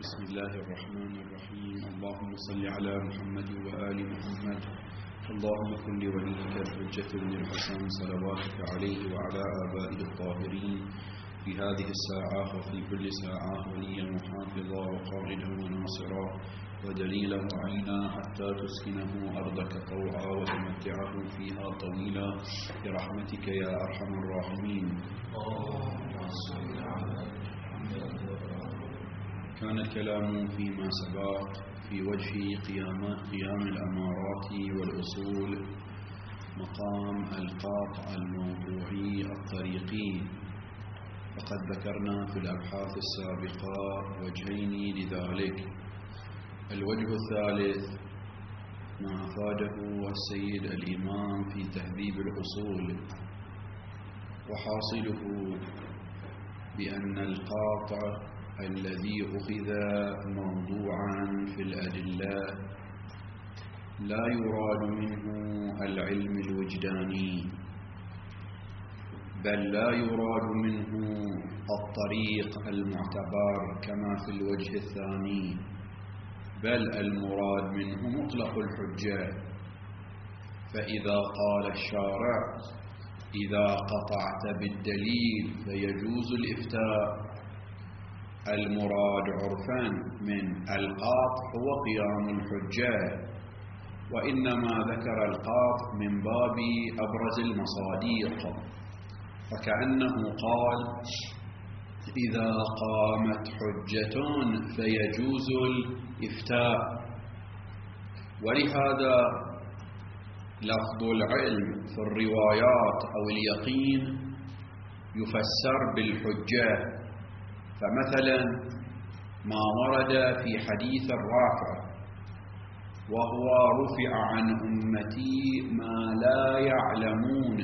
بسم الله الرحمن الرحيم. اللهم صل على محمد وآل محمد. اللهم كن لوليك الحجة بن الحسن صلواتك عليه وعلى آبائه الطاهرين في هذه الساعة وفي كل ساعة وليا وحافظا وقائدا وناصرا ودليلا وعينا حتى تسكنه أرضك طوعا وتمتعه فيها طويلا برحمتك يا أرحم الراحمين. كان الكلام فيما سبق في وجه قيام الأمارات والأصول مقام القاطع الموضوعي الطريقي، وقد ذكرنا في الأبحاث السابقة وجهين لذلك. الوجه الثالث ما أفاده السيد الإمام في تهذيب الأصول، وحاصله بأن القاطع الذي أخذ موضوعا في الأدلة لا يراد منه العلم الوجداني، بل لا يراد منه الطريق المعتبر كما في الوجه الثاني، بل المراد منه مطلق الحجة. فإذا قال الشارع إذا قطعت بالدليل فيجوز الإفتاء، المراد عرفا من القاطع هو قيام الحجة، وإنما ذكر القاطع من باب أبرز المصادق، فكأنه قال إذا قامت حجة فيجوز الإفتاء. ولهذا لفظ العلم في الروايات أو اليقين يفسر بالحجة. فمثلا ما ورد في حديث الرافع وهو رفع عن أمتي ما لا يعلمون،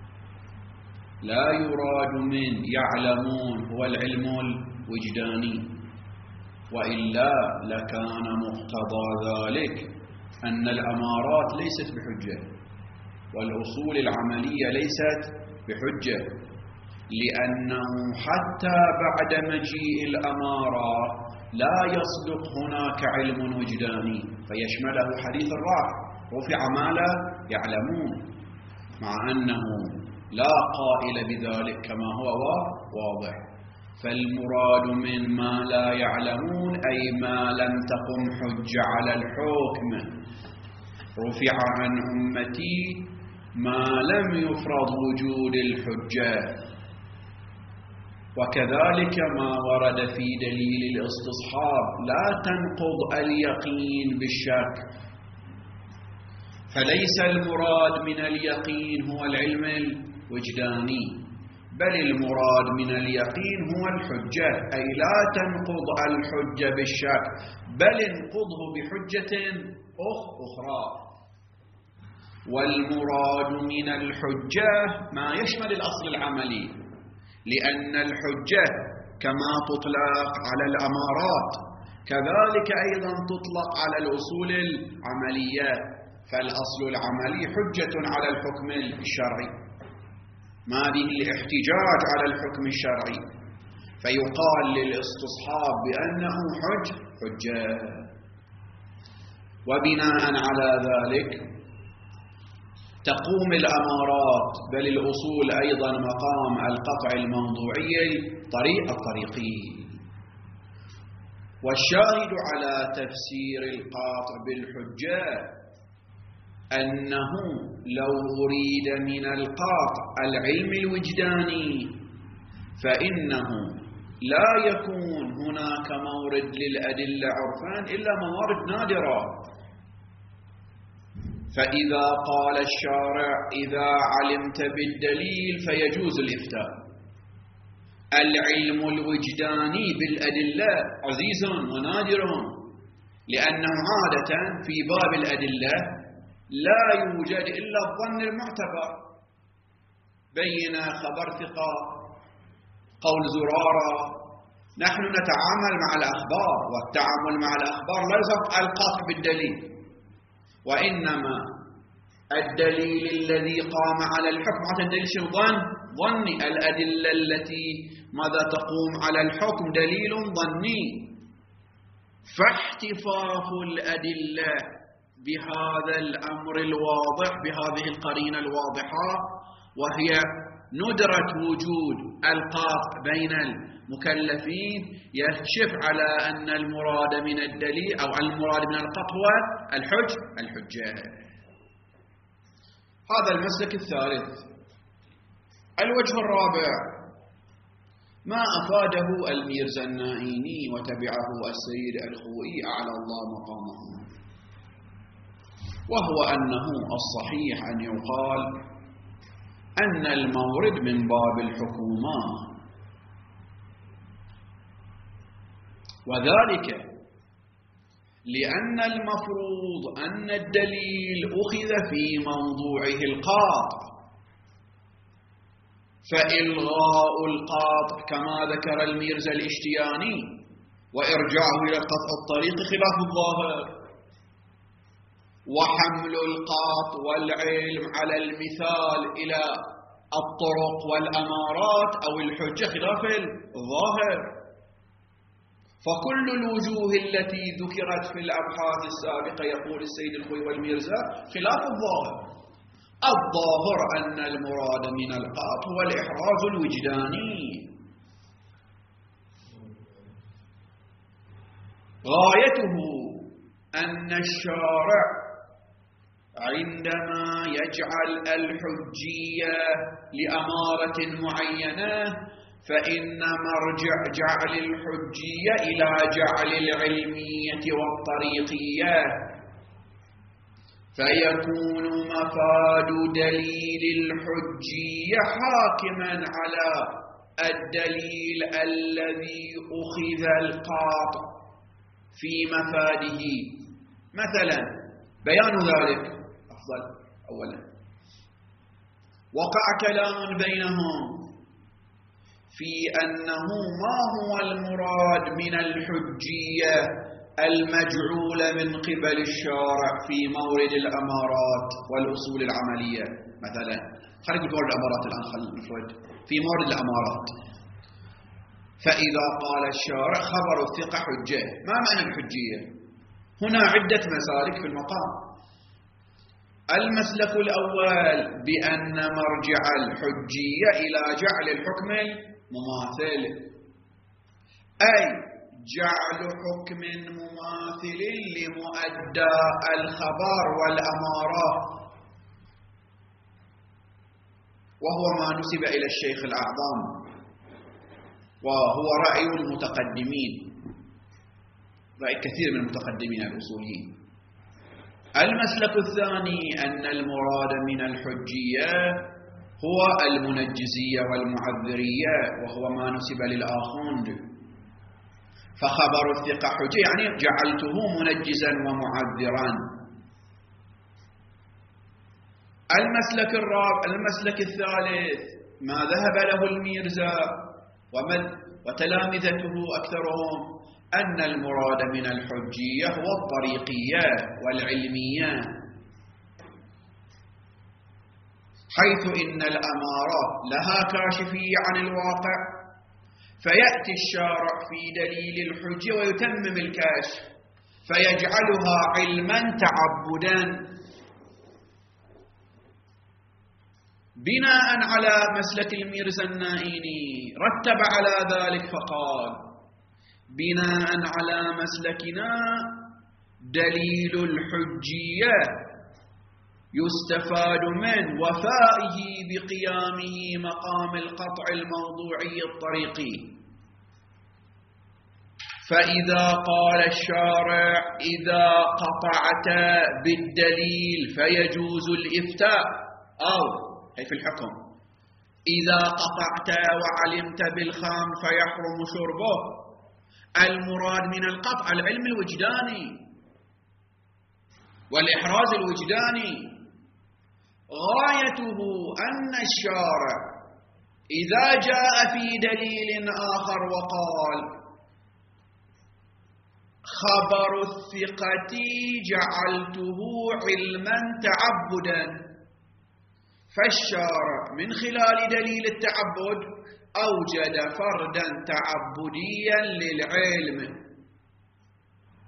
لا يراد من يعلمون هو العلم الوجداني، وإلا لكان مقتضى ذلك أن الأمارات ليست بحجة والأصول العملية ليست بحجة، لأنه حتى بعد مجيء الأمارة لا يصدق هناك علم وجداني، فيشمله حديث الرافع رفع ما لا يعلمون، مع أنه لا قائل بذلك كما هو واضح. فالمراد من ما لا يعلمون أي ما لم تقم حجة على الحكم. رفع عن أمتي ما لم يفرض وجود الحجة. وكذلك ما ورد في دليل الاستصحاب لا تنقض اليقين بالشك، فليس المراد من اليقين هو العلم الوجداني، بل المراد من اليقين هو الحجة، أي لا تنقض الحجة بالشك بل انقضه بحجة أخرى. والمراد من الحجة ما يشمل الأصل العملي، لأن الحجة كما تطلق على الأمارات كذلك أيضا تطلق على الأصول العملية، فالأصل العملي حجة على الحكم الشرعي، ما به الاحتجاج على الحكم الشرعي، فيقال للاستصحاب بأنه حجة. وبناء على ذلك تقوم الأمارات بل الأصول أيضا مقام القطع الموضوعي الطريقي. والشاهد على تفسير القاطع بالحجة أنه لو أريد من القاطع العلم الوجداني فإنه لا يكون هناك مورد للأدلة عرفان إلا موارد نادرة. فإذا قال الشارع إذا علمت بالدليل فيجوز الإفتاء، العلم الوجداني بالأدلة عزيز ونادر، لأنه عادة في باب الأدلة لا يوجد إلا الظن المعتبر، بين خبر ثقة قول زرارة. نحن نتعامل مع الأخبار، والتعامل مع الأخبار لا يصح القطع بالدليل، وإنما الدليل الذي قام على الحكم عن الدليل ظني. الأدلة التي ماذا تقوم على الحكم دليل ظني، فاحتفاظ الأدلة بهذا الأمر الواضح، بهذه القرينة الواضحة، وهي ندرة وجود القاطع بين المكلفين، يكشف على أن المراد من الدليل أو المراد من القطع هو الحجة. هذا المسلك الثالث. الوجه الرابع ما أفاده الميرزا النائيني وتبعه السيد الخوئي أعلى الله مقامه، وهو أنه الصحيح أن يقال أن المورد من باب الحكومة، وذلك لأن المفروض أن الدليل أخذ في موضوعه القاطع، فإلغاء القاطع كما ذكر الميرزا الاشتياني وإرجاعه إلى القطع الطريق خلاف الظاهر، وحمل القاطع والعلم على المثال إلى الطرق والأمارات أو الحجة خلاف الظاهر. فكل الوجوه التي ذكرت في الأبحاث السابقة يقول السيد الخوئي والميرزا خلاف الظاهر. الظاهر أن المراد من القاطع هو الإحراز الوجداني، غايته أن الشارع عندما يجعل الحجية لأمارة معينة فإن مرجع جعل الحجية إلى جعل العلمية والطريقية، فيكون مفاد دليل الحجية حاكما على الدليل الذي أخذ القاطع في مفاده. مثلا بيان ذلك أفضل. أولا وقع كلام بينهم في أنه ما هو المراد من الحجية المجعولة من قبل الشارع في مورد الأمارات والأصول العملية. مثلا خلينا نقول الأمارات الآن، خلينا نفرد في مورد الأمارات. فإذا قال الشارع خبر الثقة حجة، ما معنى الحجية؟ هنا عدة مسالك في المقام. المسلك الأول بأن مرجع الحجية إلى جعل الحكم المماثل، أي جعل حكم مماثل لمؤدى الخبر والأمارة، وهو ما نسب إلى الشيخ الأعظم، وهو رأي المتقدمين، رأي كثير من المتقدمين الأصوليين. المسلك الثاني أن المراد من الحجية هو المنجزية والمعذرية، وهو ما نسب للآخوند، فخبر الثقة حجة يعني جعلته منجزا ومعذرا. المسلك الثالث ما ذهب له الميرزا وتلامذته أكثرهم أن المراد من الحجية هو الطريقية والعلمية، حيث إن الأمارة لها كاشفية عن الواقع، فيأتي الشارع في دليل الحجة ويتمم الكاشف فيجعلها علما تعبدا. بناء على مسلك الميرزا النائيني رتب على ذلك فقال: بناء على مسلكنا دليل الحجية يستفاد من وفائه بقيامه مقام القطع الموضوعي الطريقي. فإذا قال الشارع: إذا قطعت بالدليل فيجوز الإفتاء، أو أي في الحكم إذا قطعت وعلمت بالخام فيحرم شربه، المراد من القطع العلم الوجداني والإحراز الوجداني. غايته أن الشارع إذا جاء في دليل آخر وقال: خبر الثقة جعلته علما تعبدا، فالشارع من خلال دليل التعبد أوجد فردا تعبديا للعلم،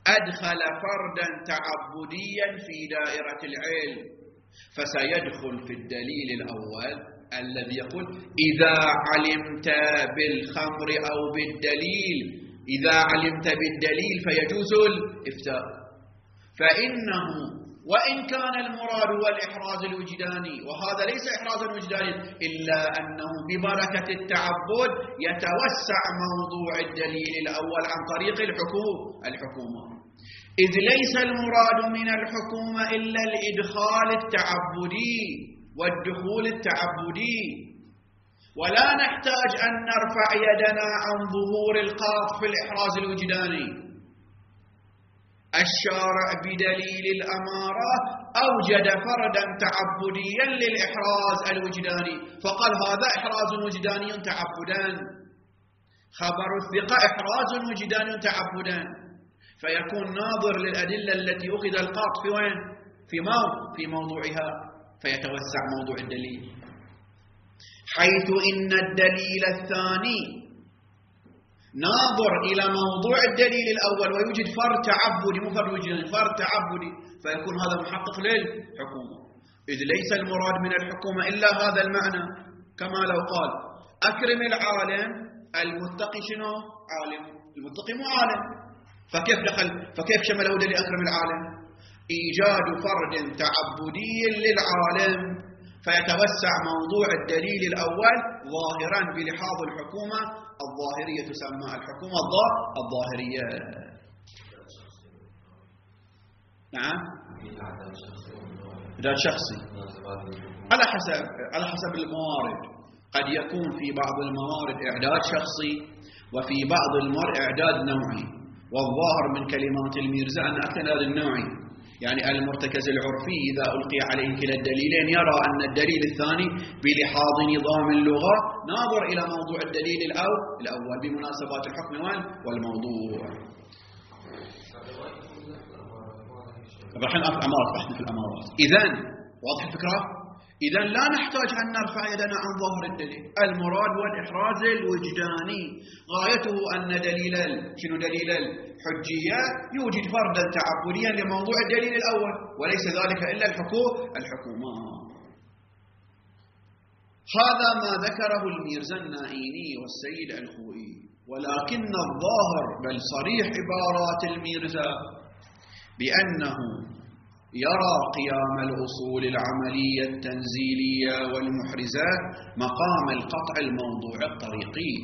أدخل فردا تعبديا في دائرة العلم، فسيدخل في الدليل الأول الذي يقول إذا علمت بالخمر أو بالدليل، إذا علمت بالدليل فيجوز الإفتاء. فإنه وإن كان المراد هو الإحراز الوجداني، وهذا ليس إحرازا وجدانيا، إلا أنه ببركة التعبد يتوسع موضوع الدليل الأول عن طريق الحكومة، إذ ليس المراد من الحكومة إلا الإدخال التعبدي والدخول التعبدي، ولا نحتاج أن نرفع يدنا عن ظهور القاطع في الإحراز الوجداني. الشارع بدليل الأمارة أوجد فردا تعبديا للإحراز الوجداني، فقال هذا إحراز وجداني تعبدا، خبر الثقة إحراز وجداني تعبدا، فيكون ناظر للأدلة التي أخذ القاطع في وين؟ في موضوعها، فيتوسع موضوع الدليل، حيث إن الدليل الثاني ناظر إلى موضوع الدليل الأول ويوجد فرد تعبدي، مو فرد وجداني، فرد تعبدي، فيكون هذا محقق للحكومة، إذ ليس المراد من الحكومة إلا هذا المعنى. كما لو قال أكرم العالم، المتقي شنو؟ عالم، المتقي مو عالم، فكيف شمله دليل أكرم العالم؟ إيجاد فرد تعبدي للعالم، فيتوسع موضوع الدليل الأول ظاهرا بلحاظ الحكومة. الظاهرية تسمى الحكومة الظاهرية. نعم، إعداد شخصي على حسب الموارد، قد يكون في بعض الموارد إعداد شخصي، وفي بعض الموارد إعداد نوعي، والظاهر من كلمات الميرزا أن الإعداد النوعي، يعني المرتكز العرفي إذا ألقي عليه كلا الدليلين يرى أن الدليل الثاني بلحاظ نظام اللغة ناظر إلى موضوع الدليل الأول بمناسبات الحكم والموضوع. راح نأخذ في الأمارات. إذن واضح الفكرة؟ إذن لا نحتاج أن نرفع يدنا عن ظاهر الدليل، المراد هو الإحراز الوجداني، غايته أن دليل الحجية يوجد فردا تعبديا لموضوع الدليل الأول، وليس ذلك إلا الحكومة. هذا ما ذكره الميرزا النائيني والسيد الخوئي، ولكن الظاهر بل صريح عبارات الميرزا بأنه يرى قيام الأصول العملية التنزيلية والمحرزة مقام القطع الموضوع الطريقي،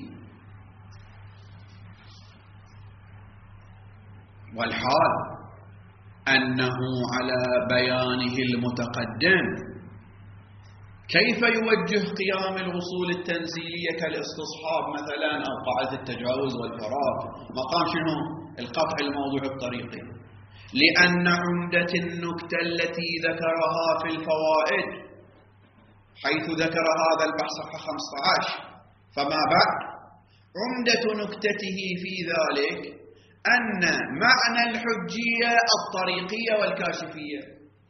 والحال أنه على بيانه المتقدم كيف يوجه قيام الأصول التنزيلية كالاستصحاب مثلا أو قاعدة التجاوز والفراغ مقام شنو؟ القطع الموضوع الطريقي، لأن عمدة النكتة التي ذكرها في الفوائد، حيث ذكر هذا البحث صفحة 15 فما بعد، عمدة نكتته في ذلك أن معنى الحجية الطريقية والكاشفية،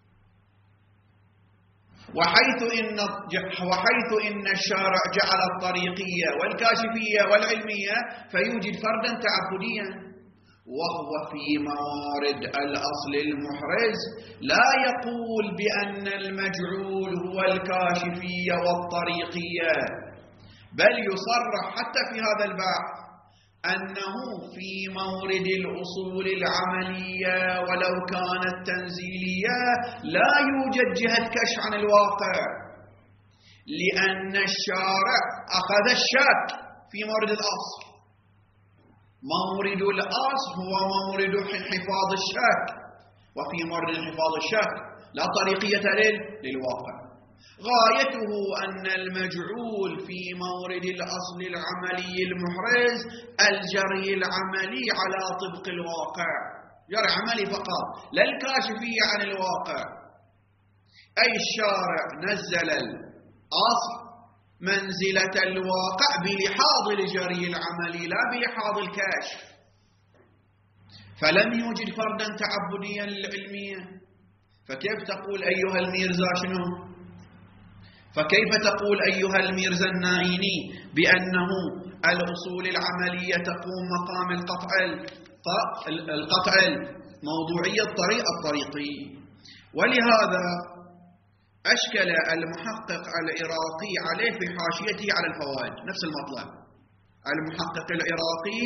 وحيث إن الشارع جعل الطريقية والكاشفية والعلمية فيوجد فردا تعبديا، وهو في موارد الأصل المحرز لا يقول بأن المجعول هو الكاشفية والطريقية، بل يصرح حتى في هذا البحث أنه في مورد الأصول العملية ولو كانت تنزيلية لا يوجد جهة كشف عن الواقع، لأن الشارع أخذ الشك في مورد الأصل. مورد الأصل هو مورد انحفاظ الشك، وفي مورد انحفاظ الشك لا طريقية للواقع. غايته أن المجعول في مورد الأصل العملي المحرز الجري العملي على طبق الواقع، جري عملي فقط لا الكاشفية عن الواقع، أي الشارع نزل الأصل منزلة الواقع بلحاظ الجري العملي لا بلحاظ الكاشف، فلم يوجد فردا تعبديا للعلمية. فكيف تقول أيها الميرزا شنو؟ فكيف تقول أيها الميرزا النائيني بأنه الأصول العملية تقوم مقام القطع الموضوعي الطريقي. ولهذا أشكل المحقق العراقي عليه في حاشيته على الفوائد نفس المطلب. المحقق العراقي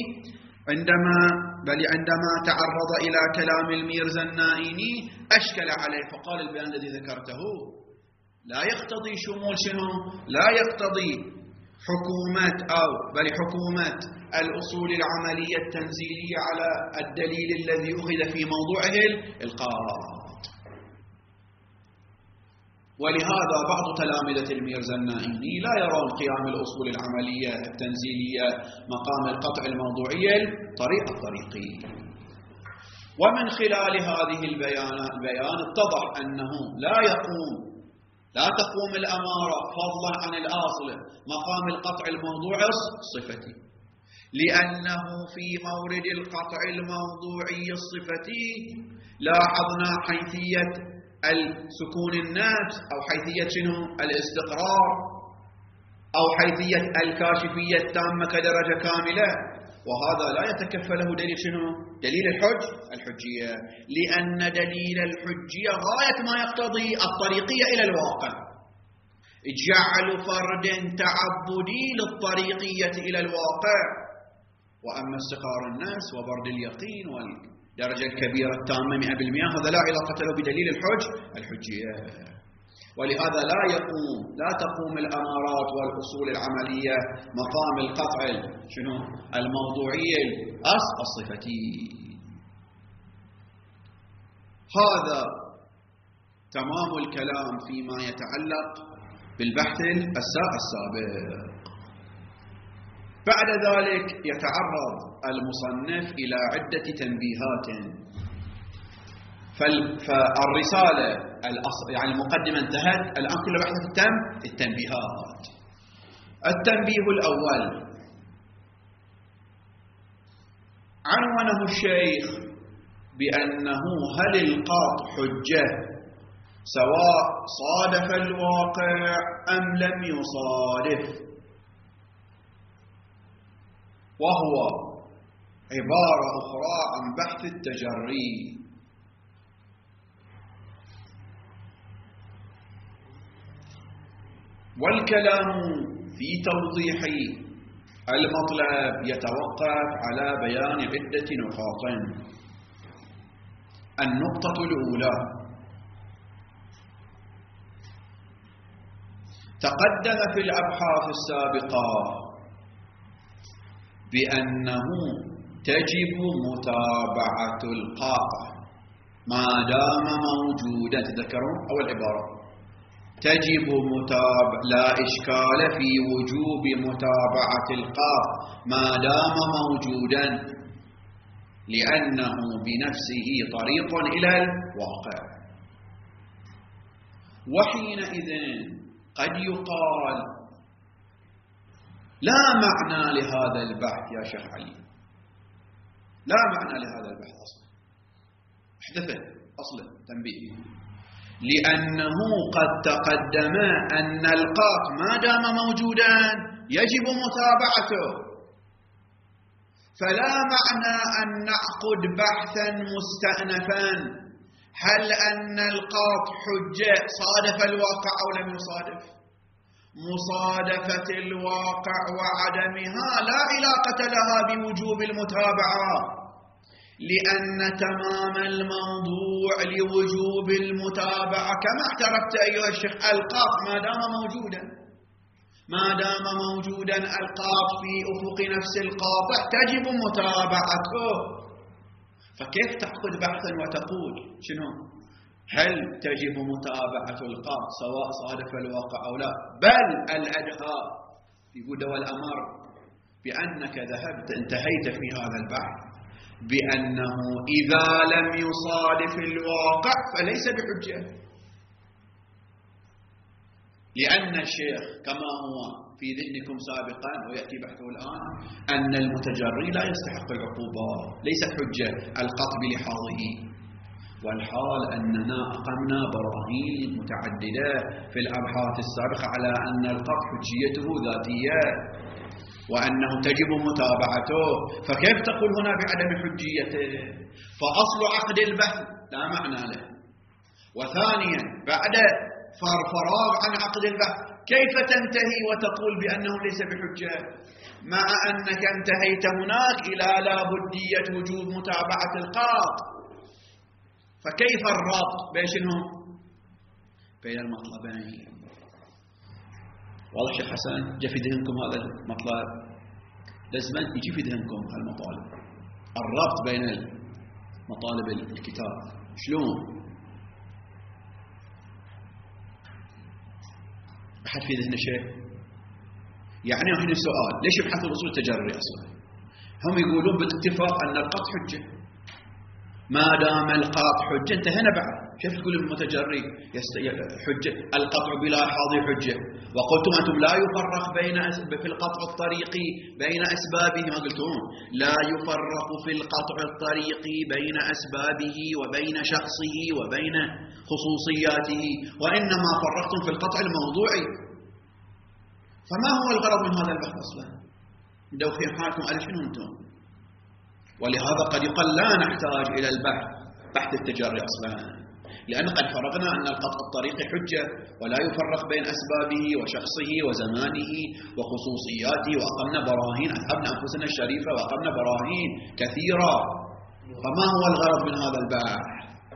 عندما تعرض إلى كلام الميرزا النائيني أشكل عليه، فقال البيان الذي ذكرته لا يقتضي شمول شنو؟ لا يقتضي حكومة حكومة الأصول العملية التنزيلية على الدليل الذي أخذ في موضوعه القاط. ولهذا بعض تلامذة الميرزا النائيني لا يرون قيام الأصول العملية التنزيلية مقام القطع الموضوعي الطريقي. ومن خلال هذه البيان اتضح أنه لا تقوم الأمارة فضلا عن الأصل مقام القطع الموضوعي الصفتي، لأنه في مورد القطع الموضوعي الصفتي لاحظنا حيثية السكون النفس أو حيثية شنو؟ الاستقرار أو حيثية الكاشفية التامة كدرجة كاملة، وهذا لا يتكفله دليل شنو؟ دليل الحجية، لأن دليل الحجية غاية ما يقتضي الطريقية إلى الواقع، جعل فرد تعبدي للطريقية إلى الواقع. وأما استقرار النفس وبرد اليقين والدرجة الكبيرة التامة 100% هذا لا علاقة له بدليل الحجية. ولهذا لا تقوم الأمارات والأصول العملية مقام القطع الموضوعي الصفتي. هذا تمام الكلام فيما يتعلق بالبحث السابق. بعد ذلك يتعرض المصنف إلى عدة تنبيهات. فالرسالة يعني المقدمة انتهت، الآن كل بحث تم التنبيهات. التنبيه الأول عنوانه الشيخ بأنه هل القاط حجة سواء صادف الواقع أم لم يصادف، وهو عبارة أخرى عن بحث التجري. والكلام في توضيح المطلب يتوقف على بيان عدة نقاط. النقطة الأولى: تقدم في الأبحاث السابقة بأنه تجب متابعة القاطع ما دام موجودا. تذكرون أول عبارة: تجب لا إشكال في وجوب متابعة القاطع ما دام موجودا، لأنه بنفسه طريق إلى الواقع. وحينئذ قد يقال: لا معنى لهذا البحث يا شيخ علي، لا معنى لهذا البحث أصلا. احدث أصلا تنبيه، لأنه قد تقدم أن القاط ما دام موجودا يجب متابعته، فلا معنى أن نعقد بحثا مستأنفا هل أن القاط حجة صادف الواقع أو لم يصادف. مصادفة الواقع وعدمها لا علاقة لها بوجوب المتابعة، لأن تمام الموضوع لوجوب المتابعة كما اعترفت أيها الشيخ القاط ما دام موجودا القاط في أفق نفس القاطع تجب متابعته. فكيف تأخذ بحثا وتقول شنو؟ هل تجب متابعة القاط سواء صادف الواقع أو لا؟ بل الأدهى يقول والأمر بأنك انتهيت في هذا البحث بأنه إذا لم يصادف الواقع فليس بحجة، لأن الشيخ كما هو في ذهنكم سابقا ويأتي بحثه الآن أن المتجري لا يستحق العقوبة، ليست حجة القطع بلحاظه. والحال أننا أقمنا براهين متعددة في الأبحاث السابقة على أن القطع حجيته ذاتية، وأنه تجب متابعته، فكيف تقول هنا بعدم حجيته؟ فأصل عقد البحث لا معنى له. وثانيا بعد فراغ عن عقد البحث كيف تنتهي وتقول بأنه ليس بحجة، مع أنك انتهيت هناك إلى لا بدية وجوب متابعة القاض؟ فكيف الربط بين المطلبين؟ والله شيخ حسن جا في ذهنكم هذا المطلب، لازم يجي في ذهنكم هالمطالب، الربط بين مطالب الكتاب. شلون؟ أحد في ذهنه شيء؟ يعني هنا سؤال، ليش يبحثوا الأصول التجري أصلا؟ هم يقولون باتفاق أن القطع حجة، ما دام القطع حجة انتهينا بعد. كيف تقول المتجري حجة القطع بلا حاضر حجة؟ وقلتم أنتم لا يفرق في القطع الطريقي بين أسبابه، ما قلتم لا يفرق في القطع الطريقي بين أسبابه وبين شخصه وبين خصوصياته، وإنما فرقتم في القطع الموضوعي. فما هو الغرض من هذا البحث أصلا؟ دوخين حالكم على شنو أنتم؟ ولهذا قد يقال لا نحتاج إلى بحث التجري أصلا، لأن قد فرضنا أن القطع الطريقي حجة ولا يفرق بين أسبابه وشخصه وزمانه وخصوصياته، وأقمنا براهين، أتعبنا أنفسنا الشريفة وأقمنا براهين كثيرة. فما هو الغرض من هذا البحث؟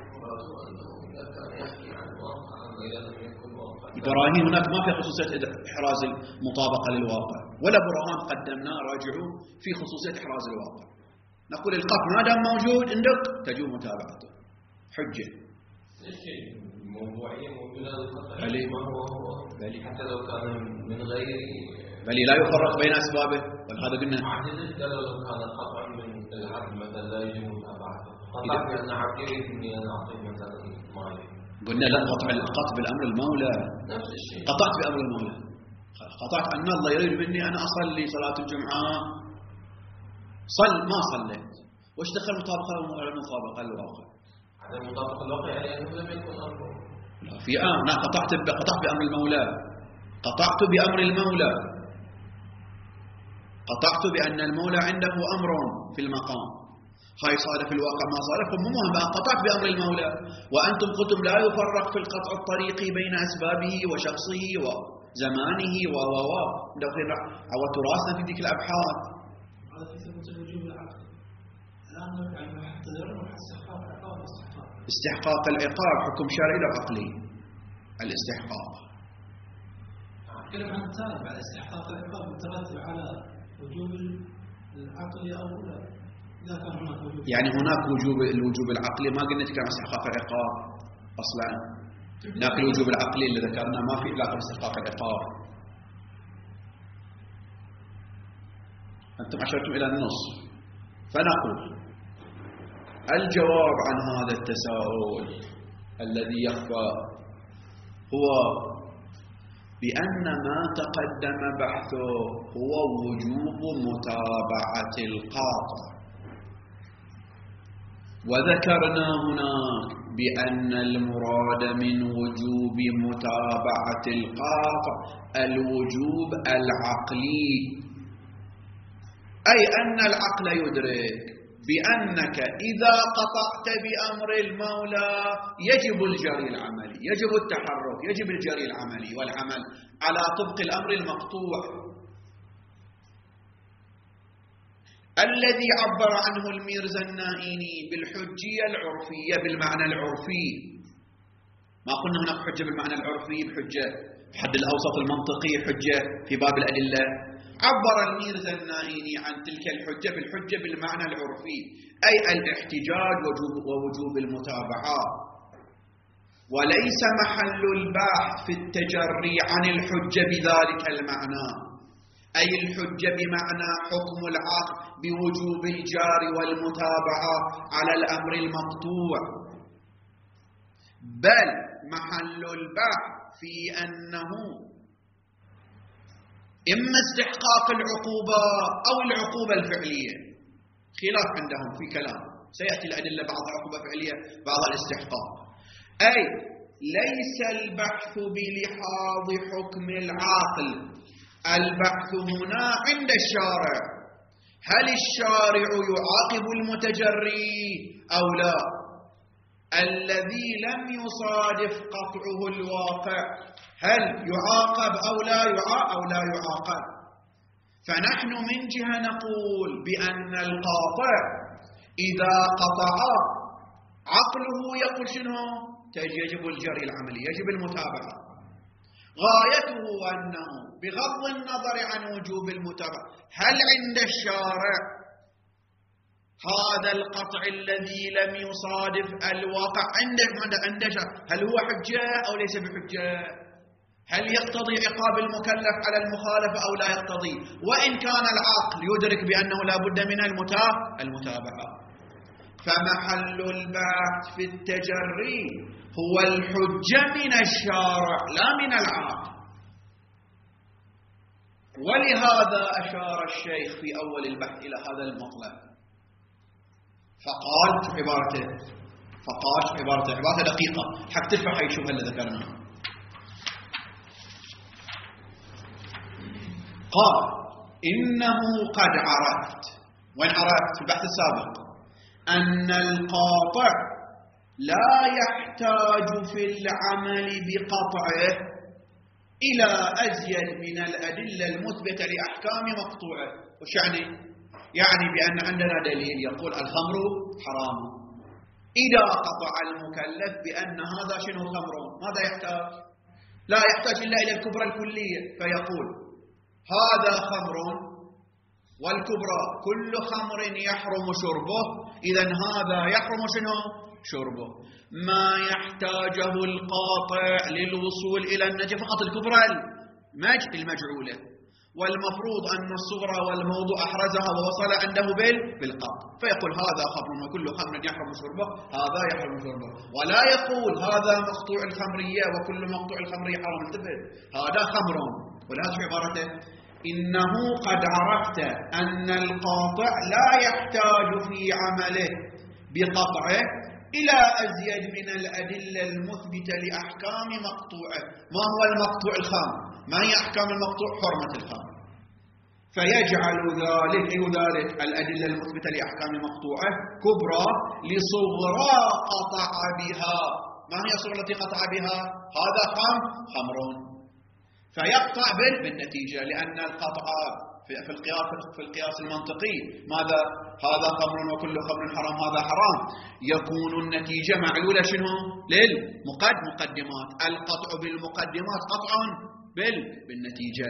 البراهين هناك ما في خصوصية إحراز المطابقة للواقع، ولا برهان قدمناه راجعوا في خصوصية إحراز الواقع. نقول القطع ما دام موجود عندك تجوز متابعته حجة. الشيء موضوعية موجودة القطع ما هو حتى لو كان من غير بل لا يفرق بين أسبابه، ولهذا قلنا عجزت لو كان القطع من العقد مثلا لا يجب متابعته، قطع بأن عقيد من العقيد مثلا مالي، قلنا لا قطع بالأمر المولى، نفس الشيء قطعت بأمر المولى، قطعت أن الله يريد مني أنا أصلي صلاة الجمعة، ما صليت، واش دخل مطابقة الواقع؟ عدم مطابقة الواقع يعني أنه لم يكن أمره. لا في أنا قطعت بأمر المولى، قطعت بأمر المولى، قطعت بأن المولى عنده أمر في المقام، هاي صادف الواقع ما صادف مو مهم، قطعت بأمر المولى. وأنتم قلتم لا يفرق في القطع الطريقي بين أسبابه وشخصه وزمانه أو تراثنا في ذيك الأبحاث. هذا في ثبوت الوجوب العقلي. الآن نرجع إلى بحث التجري واستحقاق العقاب والاستحقاق. استحقاق العقاب حكم شرعي أو عقلي؟ الاستحقاق. أتكلم عن الثاني بعد استحقاق العقاب مترتب على وجوب العقلي أو لا؟ إذا كان هناك وجوب. يعني هناك الوجوب العقلي، ما قلنا نتكلم عن استحقاق العقاب أصلا. لكن الوجوب العقلي اللي ذكرنا ما في علاقة باستحقاق العقاب. أنتم أشرتم إلى النص، فنقول الجواب عن هذا التساؤل الذي يخفى هو بأن ما تقدم بحثه هو وجوب متابعة القاطع، وذكرنا هناك بأن المراد من وجوب متابعة القاطع الوجوب العقلي، أي أن العقل يدرك بأنك إذا قطعت بأمر المولى يجب الجري العملي، يجب التحرك، يجب الجري العملي والعمل على طبق الأمر المقطوع الذي عبر عنه الميرزا النائيني بالحجية العرفية بالمعنى العرفي. ما قلنا هناك حجة بالمعنى العرفي بحجة حد الأوسط المنطقي، حجة في باب الأدلة. عبر الميرزا النائيني عن تلك الحجة بالحجة بالمعنى العرفي، أي الاحتجاج ووجوب المتابعة، وليس محل البحث في التجري عن الحجة بذلك المعنى، أي الحجة بمعنى حكم العقل بوجوب الجار والمتابعة على الأمر المقطوع، بل محل البحث في أنه إما استحقاق العقوبة أو العقوبة الفعلية. خلاف عندهم في كلام سيأتي الأدلة، بعض عقوبة فعلية بعض الاستحقاق. أي ليس البحث بلحاظ حكم العاقل البحث هنا عند الشارع، هل الشارع يعاقب المتجري أو لا؟ الذي لم يصادف قطعه الواقع هل يعاقب أو لا يعاقب؟ فنحن من جهة نقول بأن القاطع إذا قطع عقله يقول شنو؟ يجب الجري العملي، يجب المتابعة، غايته أنه بغض النظر عن وجوب المتابعة هل عند الشارع هذا القطع الذي لم يصادف الواقع عنده هل هو حجة أو ليس بحجة؟ هل يقتضي عقاب المكلف على المخالفة أو لا يقتضي؟ وإن كان العقل يدرك بأنه لا بد من المتابعة. فمحل البحث في التجري هو الحجة من الشارع لا من العقل. ولهذا أشار الشيخ في أول البحث إلى هذا المطلب، فقال عبارة دقيقة حق تفهم يشوف اللي ذكرناه. قال إنه قد عرفت، وين عرفت؟ في البحث السابق، أن القاطع لا يحتاج في العمل بقطعه إلى أزيد من الأدلة المثبتة لأحكام مقطوعه. وش يعني؟ يعني بأن عندنا دليل يقول الخمر حرام، إذا قطع المكلف بأن هذا شنو خمر، ماذا يحتاج؟ لا يحتاج إلا إلى الكبرى الكلية، فيقول هذا خمر، والكبرى كل خمر يحرم شربه، إذن هذا يحرم شنو؟ شربه. ما يحتاجه القاطع للوصول إلى النجف فقط الكبرى المجعولة، والمفروض أن الصغرى والموضوع أحرزها ووصل عنده بالقطع، فيقول هذا خمر وكل خمر يحرم شربه، هذا يحرم شربه، ولا يقول هذا مقطوع الخمرية وكل مقطوع الخمرية حرام، انتبه، هذا خمر. ولهذا في عبارته إنه قد عرفت أن القاطع لا يحتاج في عمله بقطعه إلى أزيد من الأدلة المثبتة لأحكام مقطوعه. ما هو المقطوع الخام؟ ما هي أحكام المقطوع؟ حرمة الخام. فيجعل ذلك الأدلة المثبتة لأحكام مقطوعه كبرى لصغرى قطع بها. ما هي الصغرى التي قطع بها؟ هذا خمر، فيقطع بالنتيجة، لأن القطع في القياس المنطقي ماذا؟ هذا خمر وكل خمر حرام، هذا حرام، يكون النتيجة معلولة شنو؟ للمقدمات. القطع بالمقدمات قطع بالنتيجة.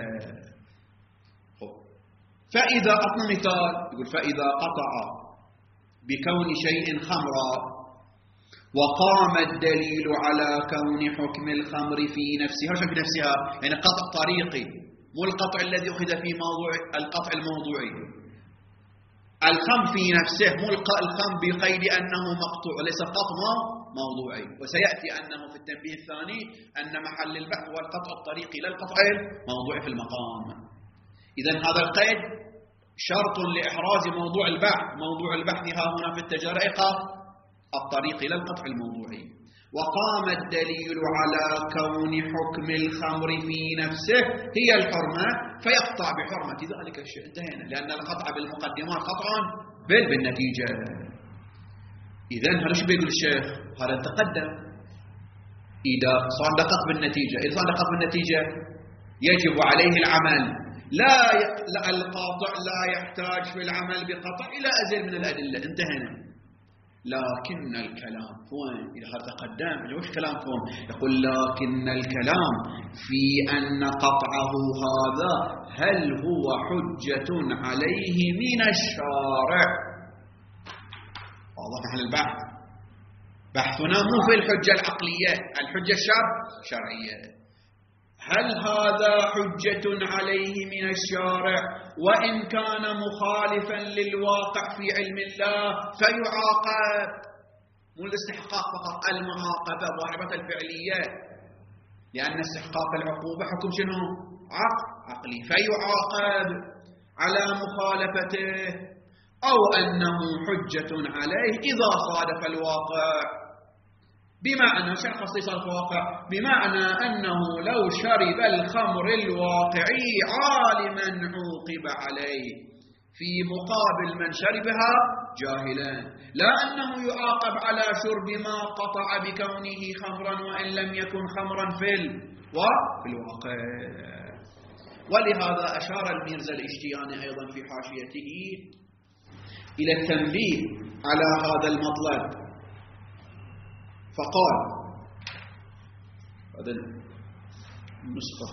فإذا أعطنا مثال، يقول فإذا قطع بكون شيء خمرا وقام الدليل على كون حكم الخمر في نفسها، في نفسها يعني قطع طريقي، مو القطع الذي أخذ في موضوع القطع الموضوعي. الخمر في نفسه، مو الخمر بقيد أنه مقطوع، وليس قطع موضوعي. وسيأتي أنه في التنبيه الثاني أن محل البحث هو القطع الطريقي لا القطع الموضوعي في المقام. إذن هذا القيد شرط لإحراز موضوع البحث. موضوع البحث ها هنا في التجرئة الطريق إلى القطع الموضوعي. وقام الدليل على كون حكم الخمر في نفسه هي الحرمة، فيقطع بحرمة ذلك الشيء. انتهينا، لأن القطع بالمقدمات قطع بالنتيجة. إذن هل شو بيقول الشيخ؟ هذا تقدم إذا صادقت بالنتيجة. إذا صادقت بالنتيجة يجب عليه العمل. القاطع لا يحتاج في العمل بقطع إلى أزل من الأدلة. انتهينا. لكن الكلام وين؟ إذا هذا تقدم وش كلامكم؟ يقول لكن الكلام في أن قطعه هذا هل هو حجة عليه من الشارع؟ واضح محل البحث. بحثنا مو في الحجة العقلية، الحجة الشرعية. هل هذا حجة عليه من الشارع وإن كان مخالفا للواقع في علم الله فيعاقب؟ مو الاستحقاق فقط، المعاقبة ضاربة الفعلية، لأن استحقاق العقوبة حكم شنو؟ عقلي، فيعاقب على مخالفته، أو أنه حجة عليه إذا صادف الواقع. بمعنى شنو خصيص الواقع؟ بمعنى أنه لو شرب الخمر الواقعي عالما عوقب عليه في مقابل من شربها جاهلا، لا أنه يعاقب على شرب ما قطع بكونه خمرا وإن لم يكن خمرا في الواقع. ولهذا أشار الميرزا الاشتياني أيضا في حاشيته إلى التنبيه على هذا المطلب، فقال هذا النسخة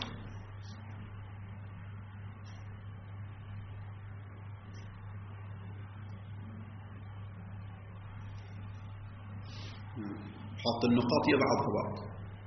حط النقاط يضع الضباط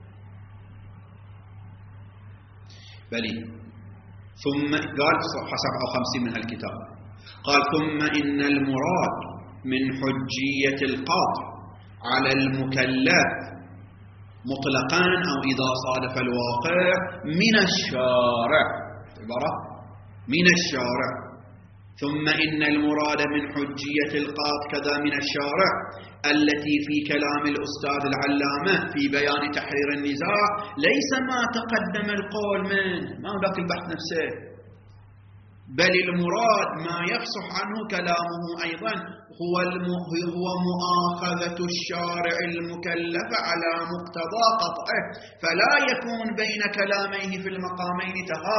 بلي. ثم قال صفحة 57 من الكتاب، قال ثم إن المراد من حجية القاطع على المكلف مطلقا أو إذا صادف الواقع من الشارع، عبارة من الشارع. ثم إن المراد من حجية القاطع كذا من الشارع التي في كلام الأستاذ العلامة في بيان تحرير النزاع ليس ما تقدم القول منه، ما ذاك البحث نفسه، بل المراد ما يفصح عنه كلامه أيضا هو مؤاخذة الشارع المكلف على مقتضى قطعه، فلا يكون بين كلاميه في المقامين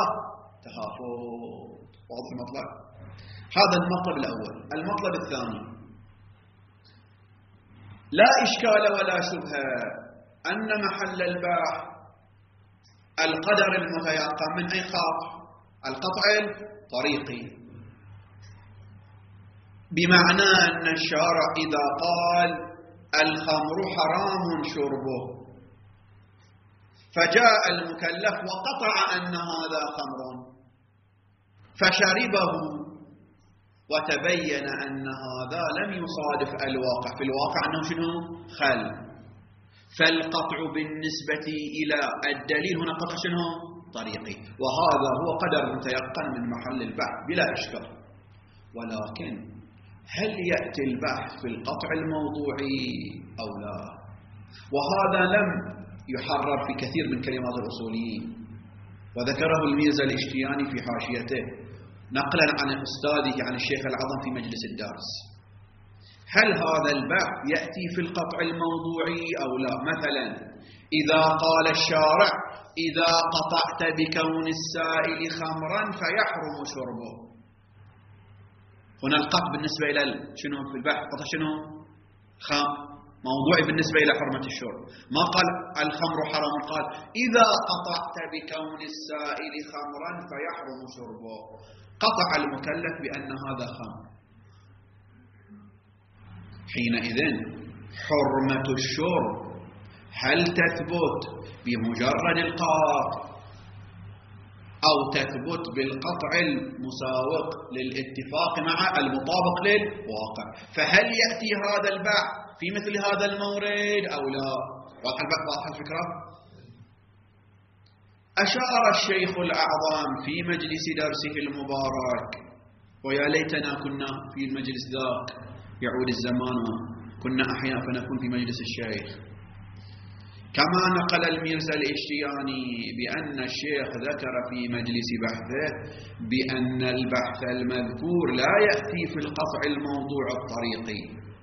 تهافت. واضح المطلب؟ هذا المطلب الأول. المطلب الثاني، لا إشكال ولا شبهة أن محل البحث القدر المتيقن من أي قطع؟ القطع الطريقي، بمعنى أن الشارع إذا قال الخمر حرام شربه فجاء المكلف وقطع أن هذا خمر فشربه وتبين أن هذا لم يصادف الواقع، في الواقع أنه شنو؟ خل. فالقطع بالنسبة إلى الدليل هنا قطع شنو؟ طريقي، وهذا هو قدر متيقن من محل البحث بلا إشكال. ولكن هل يأتي البحث في القطع الموضوعي أو لا؟ وهذا لم يحرر في كثير من كلمات الأصوليين، وذكره الميرزا الاشتياني في حاشيته نقلا عن أستاذه عن الشيخ العظم في مجلس الدارس. هل هذا البحث يأتي في القطع الموضوعي أو لا؟ مثلا إذا قال الشارع إذا قطعت بكون السائل خمرا فيحرم شربه، هنا القطع بالنسبة إلى شنو في البحث؟ قطع شنو؟ خمر موضوعي بالنسبة إلى حرمة الشرب. ما قال الخمر حرام، قال إذا قطعت بكون السائل خمرا فيحرم شربه. قطع المكلف بأن هذا خمر، حينئذ حرمة الشرب هل تثبت بمجرد القطع أو تثبت بالقطع المساوق للاتفاق مع المطابق للواقع؟ فهل يأتي هذا البحث في مثل هذا المورد أو لا؟ واضح الفكرة؟ أشار الشيخ الأعظم في مجلس درسه المبارك، ويا ليتنا كنا في المجلس ذاك، يعود الزمان كنا أحياء فنكون في مجلس الشيخ. كما نقل الميرزا الاشتياني بأن الشيخ ذكر في مجلس بحثه بأن البحث المذكور لا يأتي في القطع الموضوع الطريقي،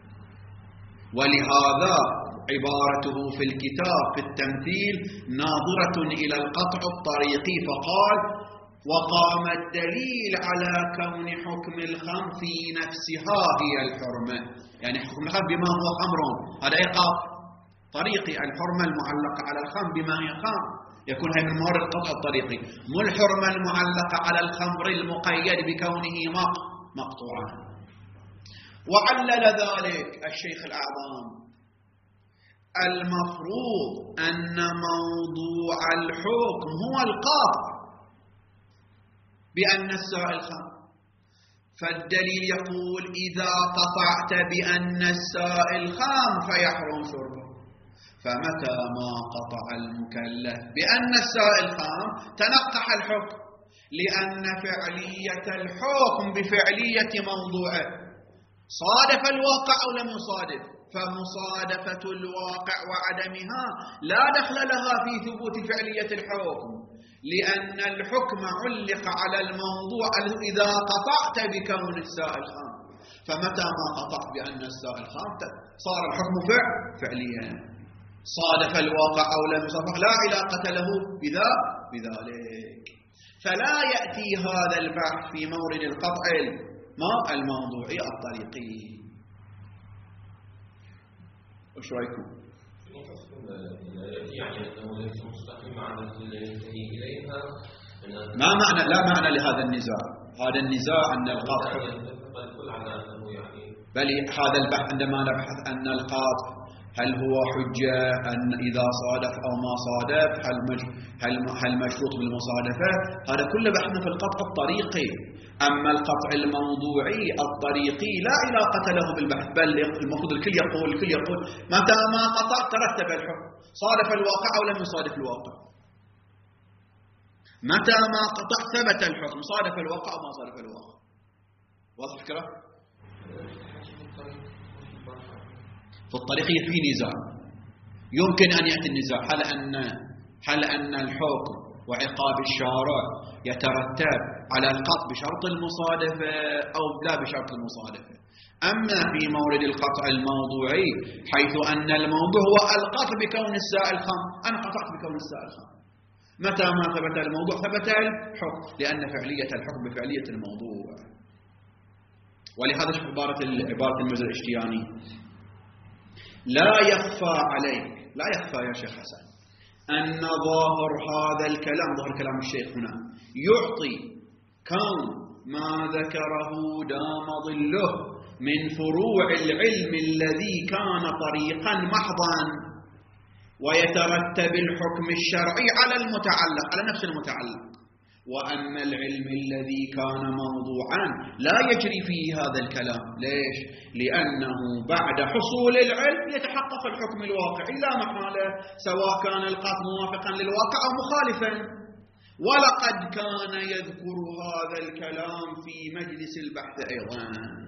ولهذا عبارته في الكتاب في التمثيل ناظرة إلى القطع الطريقي، فقال وقام الدليل على كون حكم الخمر في نفسها هي الحرمة، يعني حكم الخمر بما هو خمر، هذا إيقاف طريقي. الحرمة المعلقة على الخمر بما هي خمر يكون هي من موارد القطع الطريقي، مو الحرمة المعلقة على الخمر المقيد بكونه مقطوعا. وعلل ذلك الشيخ الأعظم المفروض أن موضوع الحكم هو القاطع بأن السائل خمر، فالدليل يقول إذا قطعت بأن السائل خمر فيحرم شربه، فمتى ما قطع المكلف بأن السائل خمر تنقح الحكم، لأن فعلية الحكم بفعلية موضوعه صادف الواقع أو لم يصادف. فمصادفة الواقع وعدمها لا دخل لها في ثبوت فعلية الحكم، لأن الحكم علق على الموضوع إذا قطعت بكون السائل خام. فمتى ما قطعت بأن السائل خام صار الحكم فعليا، صادف الواقع أو لم يصادف لا علاقة له بذلك. فلا يأتي هذا البحث في مورد القطع الموضوعي الطريقي. وش رأيكم؟ يعني أنه ليس مستقيم على التي ينتهي إليها. لا معنى لهذا النزاع. هذا النزاع أن القاطع بل هذا البحث عندما نبحث أن القاطع هل هو حجة أن إذا صادف أو ما صادف، هل مشروط بالمصادفة، هذا كله بحثنا في القطع الطريقي. أما القطع الموضوعي الطريقي لا علاقة له بالبحث، بل المفروض الكل يقول متى ما قطع ترتب الحكم، صادف الواقع أو لم يصادف الواقع. متى ما قطع ثبت الحكم، صادف الواقع أو ما صادف الواقع. واضح الفكرة؟ في الطريقية في نزاع، يمكن أن يأتي النزاع هل أن الحكم وعقاب الشارع يترتب على القطع بشرط المصادفة أو لا بشرط المصادفة. أما في مورد القطع الموضوعي حيث أن الموضوع هو القطع بكون السائل خام، أنا قطعت بكون السائل خام، متى ما ثبت الموضوع ثبت الحكم، لأن فعلية الحكم بفعلية الموضوع. ولهذا شوف عبارة الميرزا الاشتياني: لا يخفى يا شيخ حسن أن ظاهر هذا الكلام، ظاهر كلام الشيخ هنا، يعطي كون ما ذكره دام ظله من فروع العلم الذي كان طريقا محضا ويترتب الحكم الشرعي على المتعلق، على نفس المتعلق، وأما العلم الذي كان موضوعا لا يجري فيه هذا الكلام. ليش؟ لأنه بعد حصول العلم يتحقق الحكم الواقعي لا محالة، سواء كان القطع موافقا للواقع أو مخالفا. ولقد كان يذكر هذا الكلام في مجلس البحث أيضا.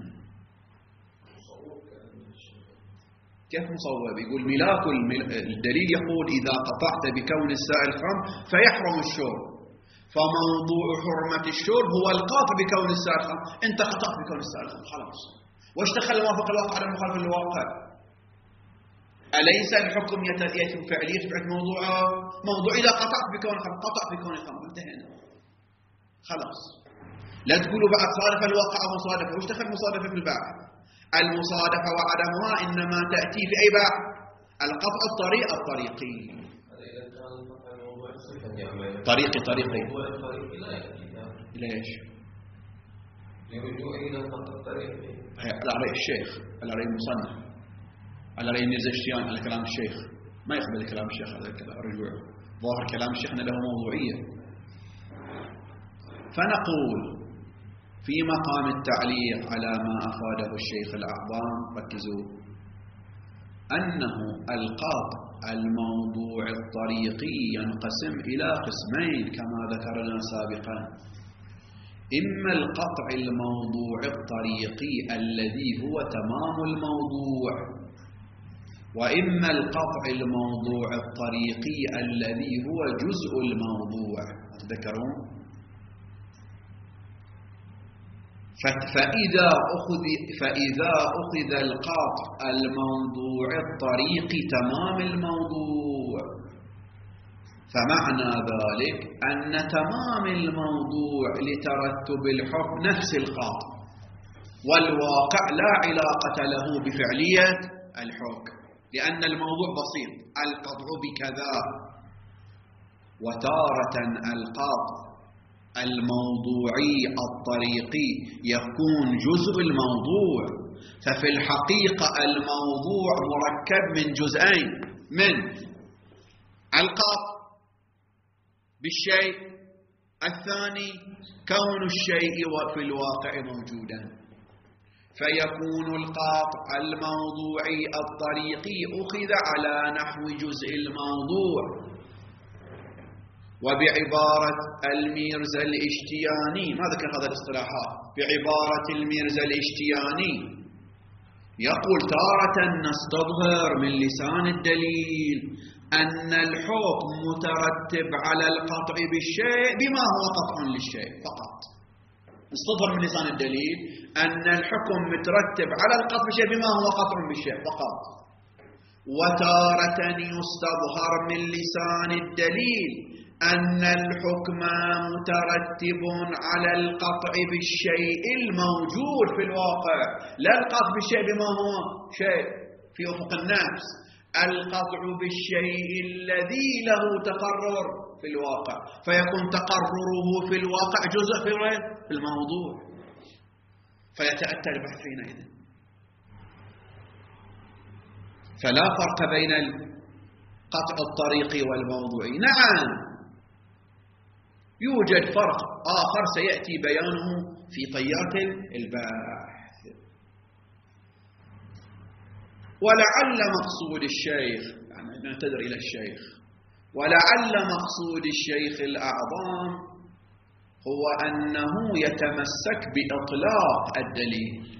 كيف مصوب؟ يقول ملاك الدليل يقول إذا قطعت بكون السائل خام فيحرم الشرب، فموضوع حرمة الشرب هو القاطع بكون السائل خام. انت قطعت بكون السائل خام خلاص، واش دخل موافق الواقع على المخالف للواقع؟ أليس الحكم يتم فعلية موضوع إذا قطعت بكون خام، قطع بكون خام، انتهينا خلاص. لا تقولوا بعد صادف الواقع أو مصادفة، واش دخل مصادفة في البحث؟ المصادفة وعدمها إنما تأتي في أي بحث؟ القطع الطريقي. طريقي ليش؟ على رأي الشيخ، على رأي المصنف، على رأي الميرزا الاشتياني، على كلام الشيخ. ما يقبل كلام الشيخ هذا الكلام، رجوع ظاهر كلام الشيخ أنه له موضوعية. فنقول في مقام التعليق على ما أفاده الشيخ الأعظم، ركزوا، أنه القاطع الموضوع الطريقي ينقسم إلى قسمين كما ذكرنا سابقا: إما القطع الموضوع الطريقي الذي هو تمام الموضوع، وإما القطع الموضوع الطريقي الذي هو جزء الموضوع. تذكرون؟ فإذا أخذ القاطع الموضوع الطريقي تمام الموضوع، فمعنى ذلك أن تمام الموضوع لترتب الحكم نفس القاطع، والواقع لا علاقة له بفعلية الحكم، لأن الموضوع بسيط، القطع بكذا. وتارة القاطع الموضوعي الطريقي يكون جزء الموضوع، ففي الحقيقة الموضوع مركب من جزئين: من القطع بالشيء، الثاني كون الشيء في الواقع موجودا. فيكون القطع الموضوعي الطريقي أخذ على نحو جزء الموضوع. وبعبارة الميرزا الاشتياني، ما ذكر هذا الاصطلاحات، بعبارة الميرزا الاشتياني يقول تارة نستظهر من لسان الدليل أن الحكم مترتب على القطع بالشيء بما هو قطع للشيء فقط. نستظهر من لسان الدليل أن الحكم مترتب على القطع بالشيء بما هو قطع بالشيء فقط. وتارة يستظهر من لسان الدليل أن الحكم مترتب على القطع بالشيء الموجود في الواقع، لا القطع بالشيء بما هو شيء في أفق النفس، القطع بالشيء الذي له تقرر في الواقع، فيكون تقرره في الواقع جزء في الموضوع، فيتأتى البحث حينئذ. فلا فرق بين القطع الطريقي والموضوعي. نعم يوجد فرق آخر سيأتي بيانه في طيات البحث. ولعل مقصود الشيخ، يعني نعتذر إلى الشيخ، ولعل مقصود الشيخ الأعظم هو أنه يتمسك بإطلاق الدليل.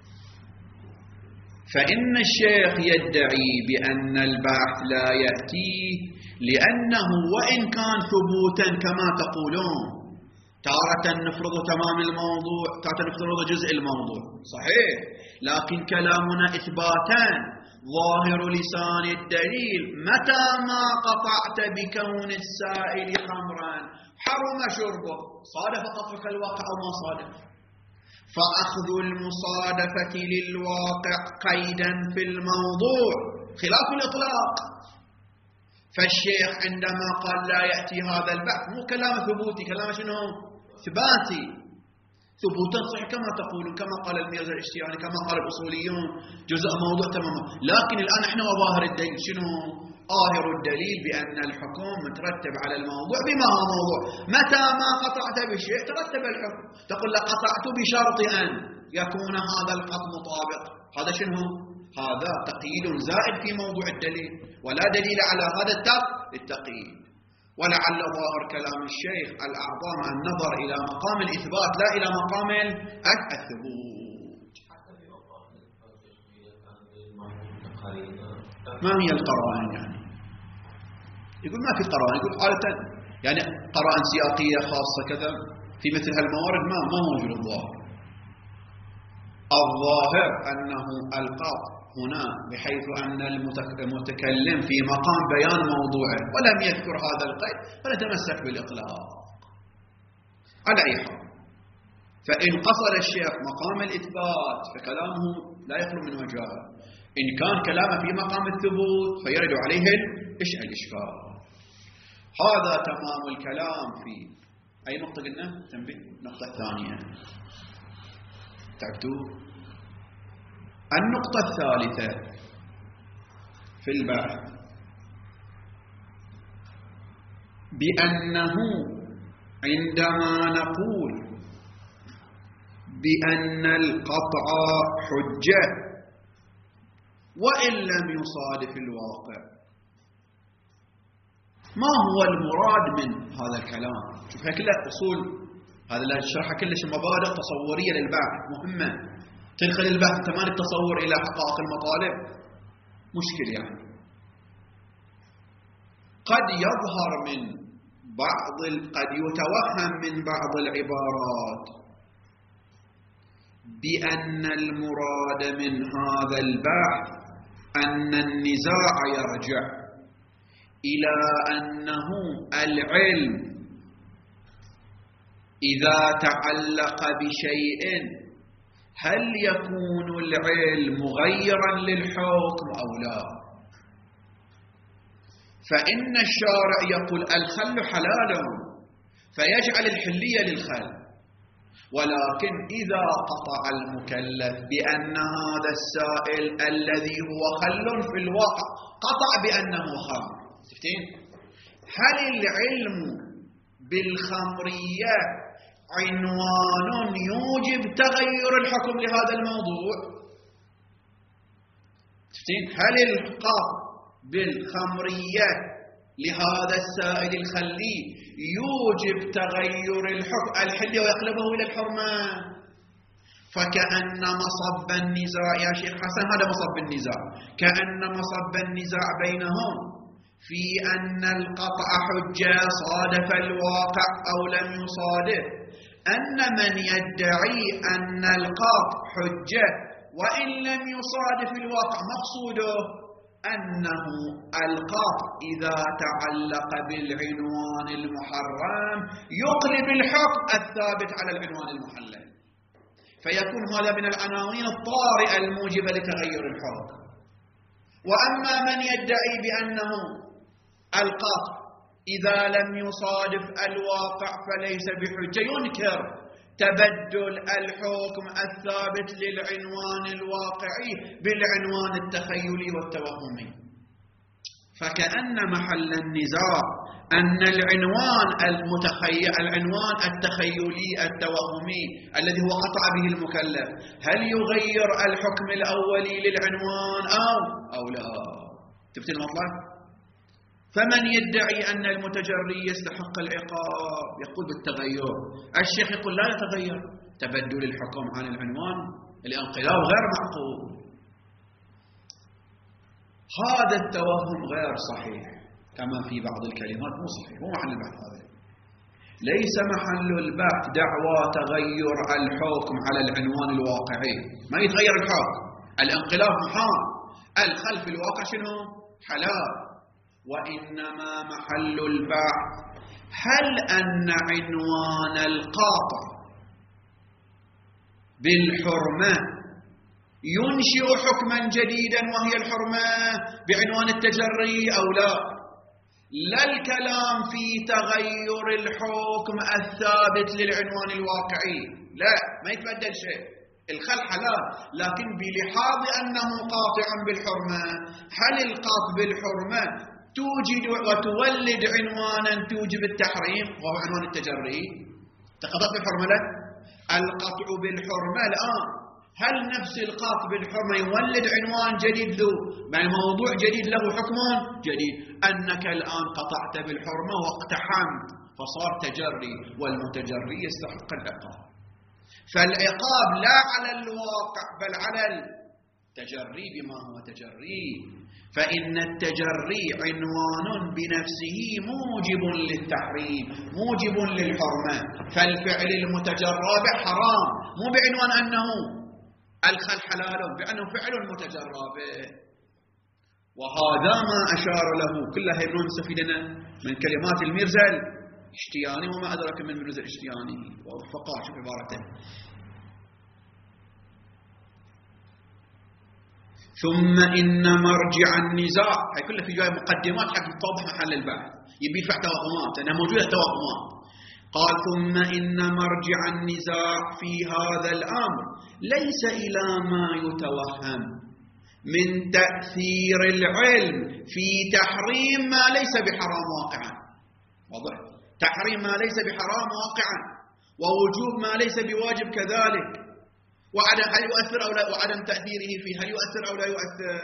فإن الشيخ يدعي بأن البحث لا يأتيه لأنه وإن كان ثبوتا كما تقولون، تارة نفرض تمام الموضوع، تارة نفرض جزء الموضوع، صحيح، لكن كلامنا إثباتا ظاهر لسان الدليل متى ما قطعت بكون السائل خمرا حرم شربه، صادف قطعك الواقع أو ما صادف، فأخذ المصادفة للواقع قيدا في الموضوع خلاف الإطلاق. فالشيخ عندما قال لا يأتي هذا البحث مو كلام ثبوتي، كلام شنو؟ إثباتي، ثبوتا صحيح كما تقولون، كما قال الميرزا الاشتياني، كما قال الأصوليون، جزء موضوع تماما. لكن الآن احنا وظاهر الدليل شنو؟ ظاهر الدليل بأن الحكم مترتب على الموضوع بما هو موضوع. متى ما قطعت بشيء ترتب الحكم. تقول لك قطعت بشرط أن يكون هذا القطع مطابق، هذا شنو؟ هذا تقييد زائد في موضوع الدليل، ولا دليل على هذا التقييد. ولعل ظاهر كلام الشيخ الأعظم النظر إلى مقام الإثبات لا إلى مقام الثبوت. ما هي القرائن يعني؟ يقول ما في قرائن، يقول عادة يعني قرائن سياقية خاصة كذا في مثل هالموارد ما موجود الظاهر. الظاهر أنه القاط هنا بحيث أن المتكلم في مقام بيان موضوعه ولم يذكر هذا القيد فنتمسك بالإطلاق. على أي حال، فإن قصد الشيخ مقام الإثبات فكلامه لا يخلو من وجهه، إن كان كلامه في مقام الثبوت فيرد عليه الإشكال. هذا تمام الكلام في أي نقطة قلنا؟ تنبيه النقطة الثانية تعبتوا. النقطة الثالثة في البحث بأنه عندما نقول بأن القطع حجة وإن لم يصادف الواقع، ما هو المراد من هذا الكلام؟ شوف هي كلها أصول، هذا اللي شرحها كلش مبادئ تصورية للبحث مهمة تدخل البحث تمام التصور إلى حقائق المطالب. مشكل يعني قد يظهر من قد يتوهم من بعض العبارات بأن المراد من هذا البحث أن النزاع يرجع إلى أنه العلم إذا تعلق بشيء هل يكون العلم مغيرا للحكم أو لا؟ فإن الشارع يقول الخل حلال فيجعل الحلية للخل، ولكن إذا قطع المكلف بأن هذا السائل الذي هو خل في الواقع قطع بأنه خمر، هل العلم بالخمرية عنوان يوجب تغير الحكم لهذا الموضوع؟ هل القطع بالخمرية لهذا السائل الخلي يوجب تغير الحكم الحلي ويقلبه إلى الحرمة؟ فكأن مصب النزاع يا شيخ حسن هذا مصب النزاع، كأن مصب النزاع بينهم في أن القطع حجة صادف الواقع أو لم يصادف، أن من يدعي أن القطع حجة وإن لم يصادف الواقع مقصوده أنه القطع إذا تعلق بالعنوان المحرم يقلب الحكم الثابت على العنوان المحلل، فيكون هذا من العناوين الطارئة الموجبة لتغير الحكم. وأما من يدعي بأنه القطع إذا لم يصادف الواقع فليس بحجة، ينكر تبدل الحكم الثابت للعنوان الواقعي بالعنوان التخيلي والتوهمي. فكأن محل النزاع أن العنوان العنوان التخيلي التوهمي الذي هو قطع به المكلف هل يغير الحكم الأولي للعنوان أو لا؟ تفتي المطلب؟ فمن يدعي أن المتجري يستحق العقاب يقول بالتغير، الشيخ يقول لا يتغير، تبدل الحكم عن العنوان الانقلاب غير معقول. هذا التوهم غير صحيح كما في بعض الكلمات مو صحيح، مو محل البحث هذا. ليس محل البحث دعوى تغير الحكم على العنوان الواقعي، ما يتغير الحكم، الانقلاب محال، الخلف الواقع شنو؟ حلال. وإنما محل البحث هل أن عنوان القاطع بالحرمة ينشئ حكما جديدا وهي الحرمة بعنوان التجري أو لا؟ لا الكلام في تغير الحكم الثابت للعنوان الواقعي، لا، ما يتبدل شيء، الخل حلال، لكن بلحاظ أنه قاطع بالحرمة، هل القاطع بالحرمة توجد وتولد عنوانا توجب التحريم وهو عنوان التجري؟ تقطع بالحرمة لا؟ القطع بالحرمة الآن هل نفس القطع بالحرمة يولد عنوان جديد له موضوع جديد له حكم جديد؟ أنك الآن قطعت بالحرمة واقتحمت فصار تجري، والمتجري يستحق العقاب. فالعقاب لا على الواقع بل على التجري بما هو تجري، فإن التجري عنوان بنفسه موجب للتحريم موجب للحرمة، فالفعل المتجرى به حرام مو بعنوان أنه الخل حلال، بأنه فعل متجرى به. وهذا ما أشار له كلها ابن نستفيد من كلمات الميرزا الاشتياني وما أدرك من الميرزا الاشتياني وفقه شوف عبارته. ثم إن مرجع النزاع، هي كلها في جاي مقدمات حق توضح محل البحث، يبي يدفع توهمات لأنها موجودة توهمات. قال ثم إن مرجع النزاع في هذا الأمر ليس إلى ما يتوهم من تأثير العلم في تحريم ما ليس بحرام واقعا، واضح؟ تحريم ما ليس بحرام واقعا ووجوب ما ليس بواجب كذلك، وعدم هل يؤثر أو لا، وعدم تأثيره فيه هل يؤثر أو لا يؤثر.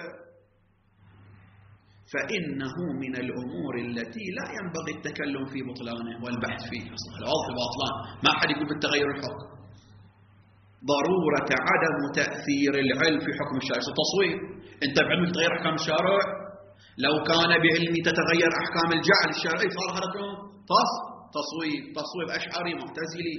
فإنه من الأمور التي لا ينبغي التكلم في بطلانه والبحث فيه، الوضع باطلان، ما حد يقول بالتغير الحكم. ضرورة عدم تأثير العلم في حكم الشارع. تصوير، أنت بعلمك تغير أحكام الشارع، لو كان بعلمي تتغير أحكام الجعل الشرعي صار هذا تصوير أشعري معتزلي.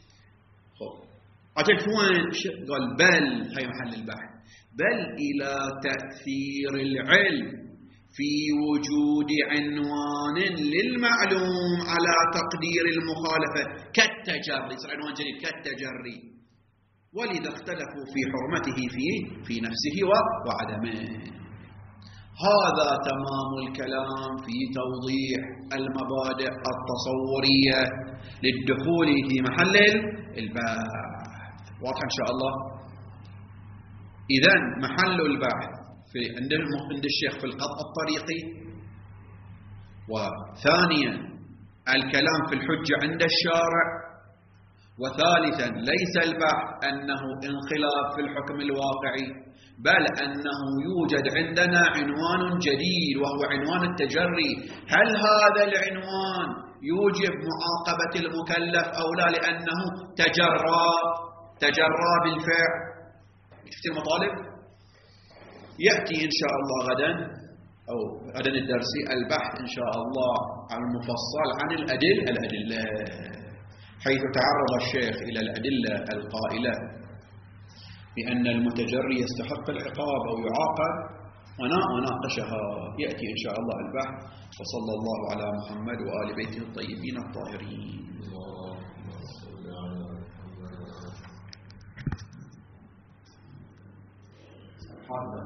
أجل وين؟ قال بل، هي محل البحث، بل إلى تأثير العلم في وجود عنوان للمعلوم على تقدير المخالفة كالتجري، صار عنوان جديد كالتجري، ولذا اختلفوا في حرمته في نفسه وعدمه. هذا تمام الكلام في توضيح المبادئ التصورية للدخول في محل البحث. واضح إن شاء الله؟ إذن محل البحث عند الشيخ في القطع الطريقي، وثانيا الكلام في الحجة عند الشارع، وثالثا ليس البحث أنه انخلاف في الحكم الواقعي، بل أنه يوجد عندنا عنوان جديد وهو عنوان التجري. هل هذا العنوان يوجب معاقبة المكلف أو لا لأنه تجرى؟ تجرى بالفعل. شفت المطالب؟ يأتي إن شاء الله غدا الدرسي البحث إن شاء الله عن المفصل عن الأدلة، حيث تعرض الشيخ إلى الأدلة القائلة بأن المتجري يستحق العقاب أو يعاقب وناقشها. يأتي إن شاء الله البحث. وصلى الله على محمد وآل بيته الطيبين الطاهرين.